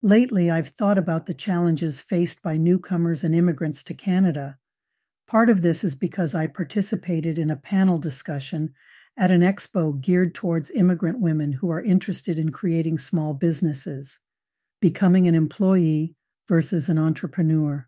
Lately, I've thought about the challenges faced by newcomers and immigrants to Canada. Part of this is because I participated in a panel discussion at an expo geared towards immigrant women who are interested in creating small businesses, becoming an employee versus an entrepreneur.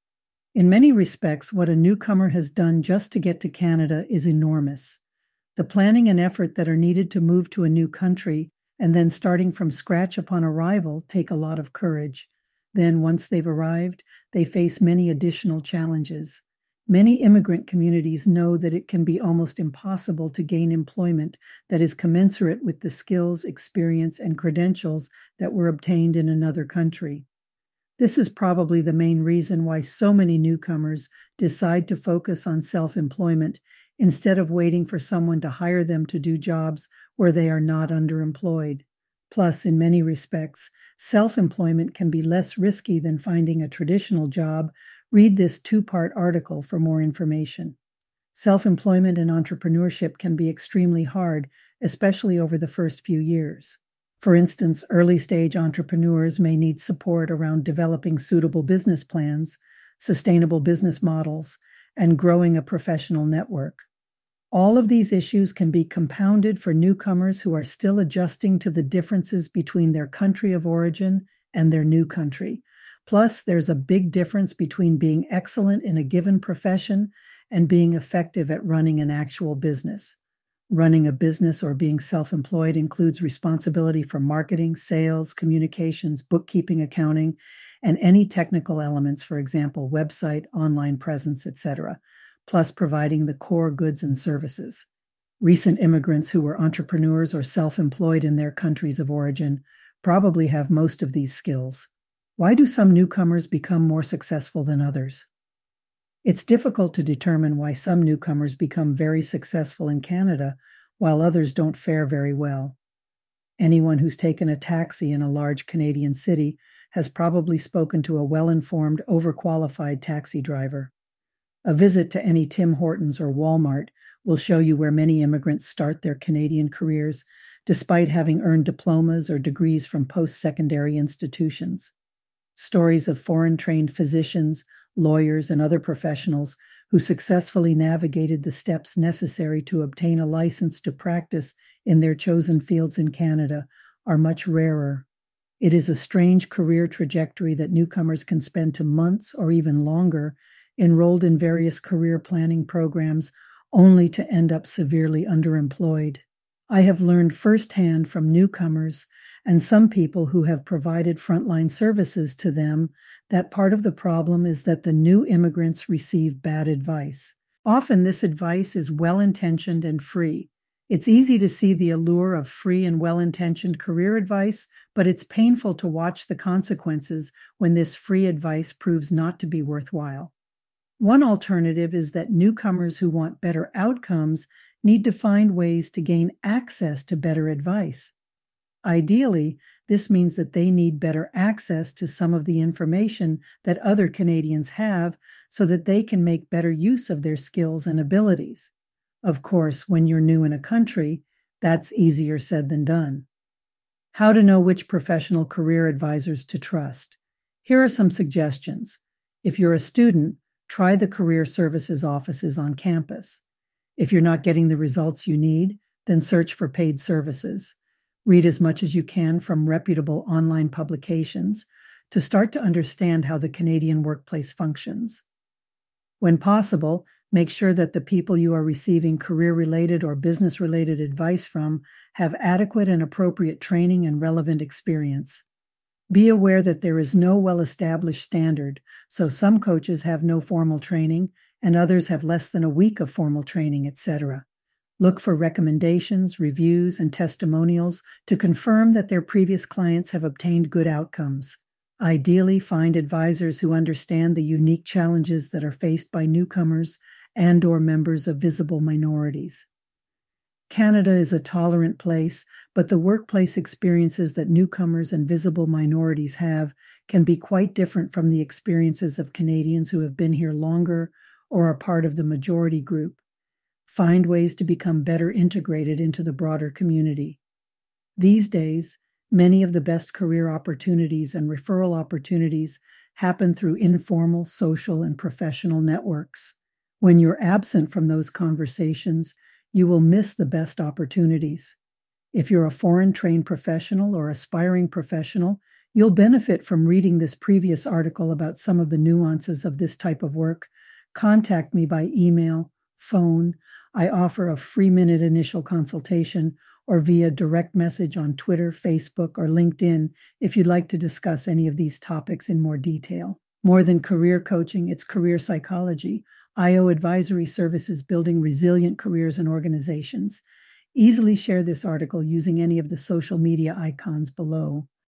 In many respects, what a newcomer has done just to get to Canada is enormous. The planning and effort that are needed to move to a new country and then starting from scratch upon arrival take a lot of courage. Then, once they've arrived, they face many additional challenges. Many immigrant communities know that it can be almost impossible to gain employment that is commensurate with the skills, experience, and credentials that were obtained in another country. This is probably the main reason why so many newcomers decide to focus on self-employment instead of waiting for someone to hire them to do jobs where they are not underemployed. Plus, in many respects, self-employment can be less risky than finding a traditional job. Read this two-part article for more information. Self-employment and entrepreneurship can be extremely hard, especially over the first few years. For instance, early-stage entrepreneurs may need support around developing suitable business plans, sustainable business models, and growing a professional network. All of these issues can be compounded for newcomers who are still adjusting to the differences between their country of origin and their new country. Plus, there's a big difference between being excellent in a given profession and being effective at running an actual business. Running a business or being self-employed includes responsibility for marketing, sales, communications, bookkeeping, accounting, and any technical elements, for example, website, online presence, etc., plus providing the core goods and services. Recent immigrants who were entrepreneurs or self-employed in their countries of origin probably have most of these skills. Why do some newcomers become more successful than others? It's difficult to determine why some newcomers become very successful in Canada while others don't fare very well. Anyone who's taken a taxi in a large Canadian city has probably spoken to a well-informed, overqualified taxi driver. A visit to any Tim Hortons or Walmart will show you where many immigrants start their Canadian careers, despite having earned diplomas or degrees from post-secondary institutions. Stories of foreign-trained physicians, lawyers, and other professionals who successfully navigated the steps necessary to obtain a license to practice in their chosen fields in Canada are much rarer. It is a strange career trajectory that newcomers can spend to months or even longer enrolled in various career planning programs only to end up severely underemployed. I have learned firsthand from newcomers and some people who have provided frontline services to them that part of the problem is that the new immigrants receive bad advice. Often this advice is well-intentioned and free. It's easy to see the allure of free and well-intentioned career advice, but it's painful to watch the consequences when this free advice proves not to be worthwhile. One alternative is that newcomers who want better outcomes need to find ways to gain access to better advice. Ideally, this means that they need better access to some of the information that other Canadians have so that they can make better use of their skills and abilities. Of course, when you're new in a country, that's easier said than done. How to know which professional career advisors to trust. Here are some suggestions. If you're a student, try the career services offices on campus. If you're not getting the results you need, then search for paid services. Read as much as you can from reputable online publications to start to understand how the Canadian workplace functions. When possible, make sure that the people you are receiving career-related or business-related advice from have adequate and appropriate training and relevant experience. Be aware that there is no well-established standard, so some coaches have no formal training and others have less than a week of formal training, etc. Look for recommendations, reviews, and testimonials to confirm that their previous clients have obtained good outcomes. Ideally, find advisors who understand the unique challenges that are faced by newcomers and/or members of visible minorities. Canada is a tolerant place, but the workplace experiences that newcomers and visible minorities have can be quite different from the experiences of Canadians who have been here longer or are part of the majority group. Find ways to become better integrated into the broader community. These days, Many of the best career opportunities and referral opportunities happen through informal, social, and professional networks. When you're absent from those conversations, you will miss the best opportunities. If you're a foreign-trained professional or aspiring professional, you'll benefit from reading this previous article about some of the nuances of this type of work. Contact me by email, phone. I offer a free-minute initial consultation, or via direct message on Twitter, Facebook, or LinkedIn if you'd like to discuss any of these topics in more detail. More than career coaching, it's career psychology. IO Advisory Services building resilient careers and organizations. Easily share this article using any of the social media icons below.